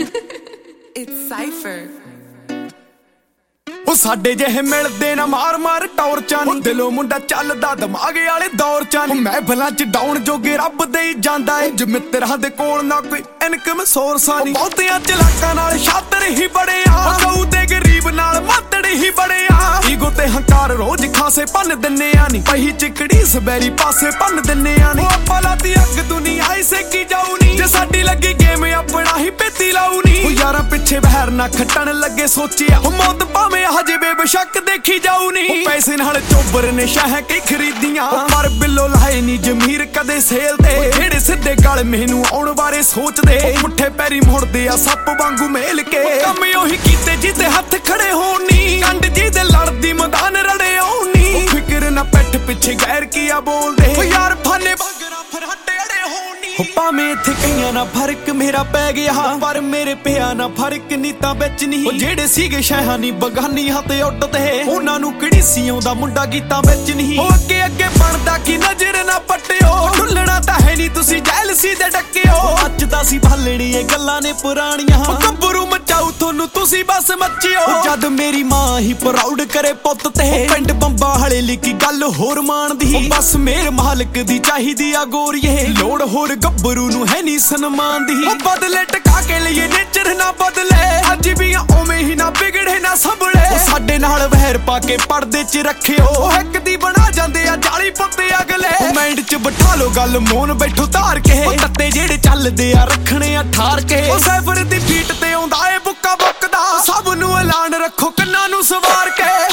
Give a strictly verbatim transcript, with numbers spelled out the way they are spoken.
It's Cypher. ਉਹ ਸਾਡੇ ਜਿਹੇ ਮਿਲਦੇ ਨਾ ਮਾਰ ਮਾਰ ਟੌਰਚਾਂ ਨੀ ਦਿਲੋਂ ਮੁੰਡਾ ਚੱਲਦਾ ਦਿਮਾਗ ਵਾਲੇ ਦੌਰ ਚ ਨੀ ਮਹਿਫਲਾਂ ਚ ਡਾਉਣ ਜੋਗੇ ਰੱਬ ਦੇ ਹੀ ਜਾਂਦਾ ਏ ਜੇ ਮਿੱਤਰਾਂ ਦੇ ਕੋਲ ਨਾ ਕੋਈ ਇਨਕਮ ਸੋਰਸਾਂ ਨੀ ਬਹੁਤਿਆਂ ਚਲਾਕਾਂ ਨਾਲ ਛਾਤਰ ਹੀ ਬੜੇ ਆ ਗਊ ਤੇ ਗਰੀਬ ਨਾਲ ਮਾਤੜ ਹੀ ਬੜੇ ਆ ਈਗੋ ਤੇ ਹੰਕਾਰ ਰੋਜ਼ ਖਾਸੇ ਭੰਨ ਦਿੰਨੇ ਆ ਨੀ ਪਹੀ ਚਿਕੜੀ ਸਬੈਰੀ ਪਾਸੇ ਭੰਨ ਦਿੰਨੇ ਆ ਨੀ ਆਪਾਂ ਲਾਤੀ ਅੱਗ ਦੁਨੀਆ ਹੀ ਸੇਕੀ ਜਾਊ ਨੀ ਜੇ ਸਾਡੀ ਲੱਗੀ ਗੇਮ ਆਪਣਾ ਹੀ ਪੇਤੀ ਲਾਊ ਨੀ ਉਹ ਯਾਰਾਂ ਪਿੱਛੇ ਬਹਿਰ ਨਾ ਖੱਟਣ ਲੱਗੇ ਸੋਚਿਆ ਉਹ ਮੌਤ ਭਾਵੇਂ ਹਜੇ ਬੇਸ਼ੱਕ ਦੇਖੀ ਜਾਊ ਨੀ ਪੈਸੇ ਨਾਲ ਚੋਬਰ ਨੇ ਸ਼ਾਹ ਕੇ ਖਰੀਦੀਆਂ ਪਰ ਬਿੱਲੋ ਲਾਏ ਨੀ ਜ਼ਮੀਰ ਕਦੇ ਸੇਲ ਤੇ ਜਿਹੜੇ ਸਿੱਧੇ ਗਲ ਮੈਨੂੰ ਆਉਣ ਬਾਰੇ ਸੋਚਦੇ ਮੁੱਠੇ ਪੈਰੀ ਮੁੜਦੇ ਆ ਸੱਪ ਵਾਂਗੂ ਮੇਲ ਕੇ ਕੰਮ ਉਹੀ ਕੀਤੇ ਜਿਹਦੇ ਹੱਥ ਖੜੇ ਹੋਣ ਨੀ ਕੰਡ ਜਿਹਦੇ ਲੜਦੀ ਮੈਦਾਨ ਰੜੇ ਆਉ ਨੀ ਫਿਕਰ ਨਾ ਪੈਠ ਪਿੱਛੇ ਗੈਰ ਕੀਆ ਬੋਲਦੇ ਓ ਯਾਰ ਫਾਨੇ ਬਾਗਰਾ ਫਰਹੱਟੇ ਅੜੇ ਹੋਣ ਨੀ ਹੋ ਭਾਵੇਂ ਇੱਥੇ ਕਈਆਂ ਨਾਲ ਫਰਕ ਮੇਰਾ ਪੈ ਗਿਆ ਪਰ ਮੇਰੇ ਪਿਆ ਨਾ ਫਰਕ ਨੀ ਤਾਂ ਵਿੱਚ ਨਹੀਂ ਉਹ ਜਿਹੜੇ ਸੀਗੇ ਸ਼ਹਿਹਾਂ ਨੀ ਬਗਾਨੀ ਹੱਥ ਉੱਡਦੇ ਉਹਨਾਂ ਨੂੰ ਕਿਹੜੀ ਸੀ ਆਉਂਦਾ ਮੁੰਡਾ ਗੀਤਾਂ ਵਿੱਚ ਨਹੀਂ ਉਹ ਅੱਗੇ ਅੱਗੇ ਬਣਦਾ ਕੀ ਨਜ਼ਰ ਨਾ ਪੱਟਿਓ ਢੁੱਲਣਾ ਤਾਂ ਹੈ ਨਹੀਂ ਤੁਸੀਂ ਜੈਲਸੀ ਦੇ ਡੱਕਿਓ ਅੱਜ ਤਾਂ ਸੀ ਭਾਲਣੀ ਇਹ ਗੱਲਾਂ ਨੇ ਪੁਰਾਣੀਆਂ ਉਹ ਗੱਭਰੂ ਮਚਾਉ ਤੁਹਾਨੂੰ ਤੁਸੀਂ ਬਸ ਮੱਚਿਓ ਜਦ ਮੇਰੀ ਮਾਂ ਹੀ ਪ੍ਰਾਊਡ ਕਰੇ ਪੁੱਤ ਤੇ ਪਿੰਡ ਬੰਬਾ ਹਲੇ ਲਿਖੀ ਗੱਲ ਹੋਰ ਮਾਣਦੀ ਉਹ ਬਸ ਮੇਰ ਮਾਲਕ ਦੀ ਚਾਹੀਦੀ ਆ ਗੋਰੀਏ ਲੋੜ ਹੋਰ ਗੱਭਰੂ ਨੂੰ ਹੈ ਨਹੀਂ ਸਨਮਾਨ ਦੀ ਉਹ ਬਦਲੇ ਟਕਾ ਕੇ ਲਈਏ ਨੇਚਰ ਨਾ ਬਦਲੇ ਅੱਜ ਵੀ ਉਵੇਂ ਹੀ ਨਾ ਵਿਗੜੇ ਨਾ ਸੰਭਲੇ ਉਹ ਸਾਡੇ ਨਾਲ ਵਹਿਰ ਪਾ ਕੇ ਪਰਦੇ ਚ ਰੱਖਿਓ ਉਹ ਇੱਕ ਦੀ ਬਣਾ ਜਾਂਦੇ ਆ ਜਾਲੀ ਪੁੱਤੇ ਅਗਲੇ ਉਹ ਮਾਈਂਡ ਚ ਬਿਠਾ ਲੋ ਗੱਲ ਮੋਨ ਬੈਠੋ ਧਾਰ ਕੇ ਉਹ ਤੱਤੇ ਜਿਹੜੇ ਚੱਲਦੇ ਆ ਰੱਖਣੇ ਆ ਠਾਰ ਕੇ ਉਹ ਸਾਈਫਰ ਦੀ ਬੀਟ ਤੇ ਆਉਂਦਾ ਏ ਬੁੱਕਾ ਬੁੱਕਦਾ ਸਭ ਨੂੰ ਐਲਾਨ ਰੱਖੋ ਕੰਨਾਂ ਨੂੰ ਸਵਾਰ ਕੇ